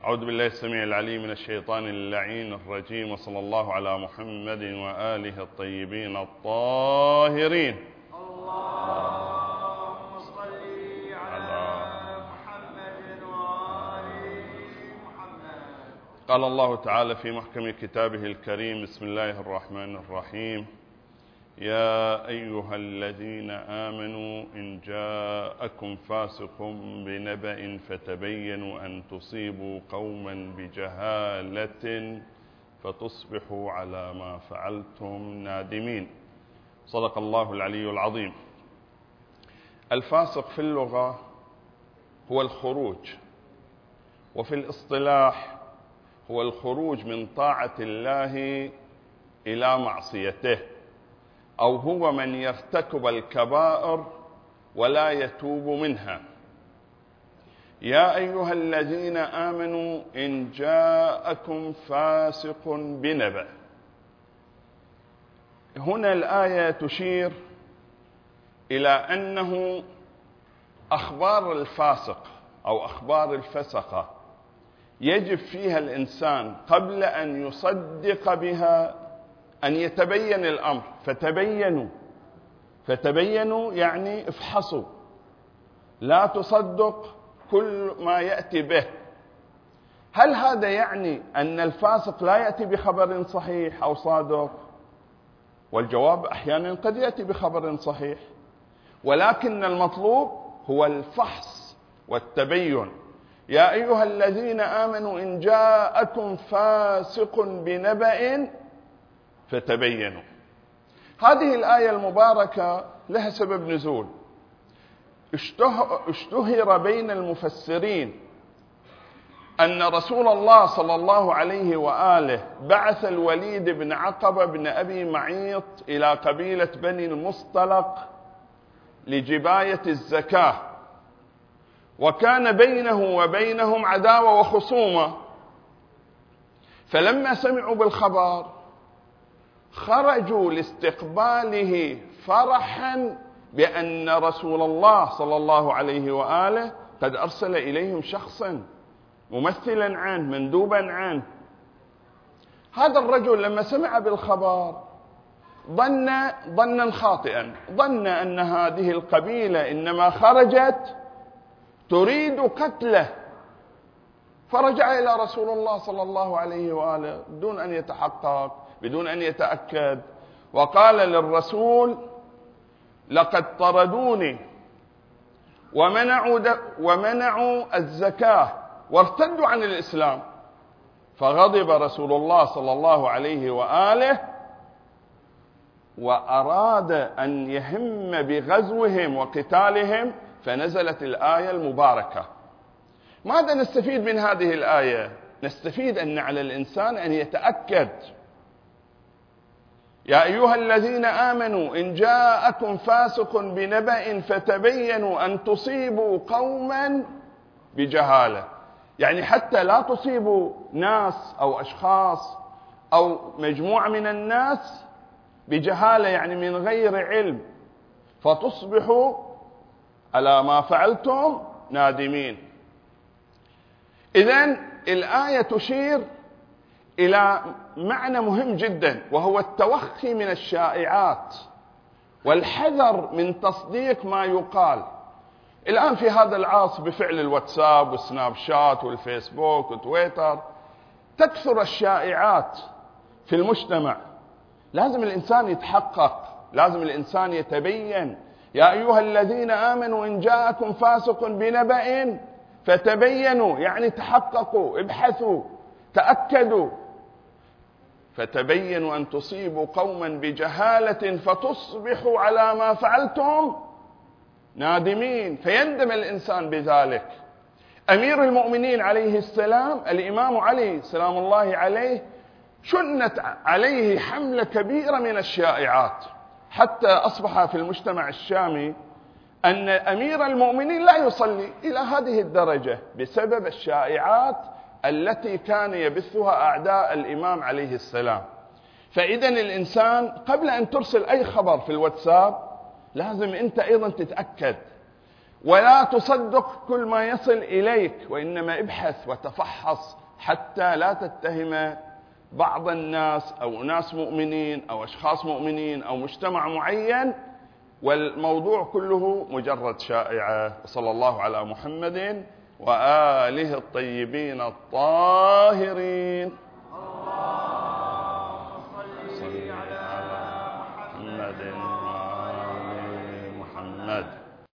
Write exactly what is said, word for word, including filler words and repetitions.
أعوذ بالله السميع العليم من الشيطان اللعين الرجيم، وصلى الله على محمد وآله الطيبين الطاهرين. اللهم صل على محمد وآل محمد. قال الله تعالى في محكم كتابه الكريم: بسم الله الرحمن الرحيم. يا أيها الذين آمنوا إن جاءكم فاسق بنبأ فتبينوا أن تصيبوا قوما بجهالة فتصبحوا على ما فعلتم نادمين. صدق الله العلي العظيم. الفاسق في اللغة هو الخروج، وفي الاصطلاح هو الخروج من طاعة الله إلى معصيته، أو هو من يرتكب الكبائر ولا يتوب منها. يا أيها الذين آمنوا إن جاءكم فاسق بنبأ. هنا الآية تشير إلى أنه أخبار الفاسق أو أخبار الفسقة يجب فيها الإنسان قبل أن يصدق بها أن يتبين الأمر. فتبينوا فتبينوا يعني افحصوا، لا تصدق كل ما يأتي به. هل هذا يعني أن الفاسق لا يأتي بخبر صحيح أو صادق؟ والجواب أحيانا قد يأتي بخبر صحيح، ولكن المطلوب هو الفحص والتبين. يا أيها الذين آمنوا إن جاءكم فاسق بنبأ فتبينوا. هذه الآية المباركة لها سبب نزول. اشتهر بين المفسرين أن رسول الله صلى الله عليه وآله بعث الوليد بن عقبة بن أبي معيط إلى قبيلة بني المصطلق لجباية الزكاة، وكان بينه وبينهم عداوة وخصومة. فلما سمعوا بالخبر خرجوا لاستقباله فرحا بأن رسول الله صلى الله عليه وآله قد أرسل إليهم شخصا ممثلا عنه مندوبا عنه. هذا الرجل لما سمع بالخبر ظن ظنا خاطئا، ظن أن هذه القبيلة إنما خرجت تريد قتله، فرجع إلى رسول الله صلى الله عليه وآله بدون أن يتحقق، بدون أن يتأكد، وقال للرسول: لقد طردوني ومنعوا, ومنعوا الزكاة وارتدوا عن الإسلام. فغضب رسول الله صلى الله عليه وآله وأراد أن يهم بغزوهم وقتالهم، فنزلت الآية المباركة. ماذا نستفيد من هذه الآية؟ نستفيد أن على الإنسان أن يتأكد. يا أيها الذين آمنوا إن جاءكم فاسق بنبأ فتبينوا أن تصيبوا قوما بجهالة، يعني حتى لا تصيبوا ناس أو أشخاص أو مجموعة من الناس بجهالة، يعني من غير علم، فتصبحوا على ما فعلتم نادمين. إذن الآية تشير إلى معنى مهم جدا، وهو التوخي من الشائعات والحذر من تصديق ما يقال. الآن في هذا العصر بفعل الواتساب والسناب شات والفيسبوك وتويتر تكثر الشائعات في المجتمع. لازم الإنسان يتحقق، لازم الإنسان يتبين. يا أيها الذين آمنوا إن جاءكم فاسق بنبأ فتبينوا، يعني تحققوا، ابحثوا، تأكدوا. فتبينوا أن تصيبوا قوما بجهالة فتصبحوا على ما فعلتم نادمين، فيندم الإنسان بذلك. أمير المؤمنين عليه السلام الإمام علي سلام الله عليه شنت عليه حملة كبيرة من الشائعات، حتى أصبح في المجتمع الشامي أن أمير المؤمنين لا يصلي إلى هذه الدرجة بسبب الشائعات التي كان يبثها أعداء الإمام عليه السلام. فإذا الإنسان قبل أن ترسل أي خبر في الواتساب لازم أنت أيضا تتأكد، ولا تصدق كل ما يصل إليك، وإنما ابحث وتفحص حتى لا تتهم بعض الناس أو ناس مؤمنين أو أشخاص مؤمنين أو مجتمع معين والموضوع كله مجرد شائعة. صلى الله على محمد وآله الطيبين الطاهرين. اللهم صل على محمد محمد وآل محمد.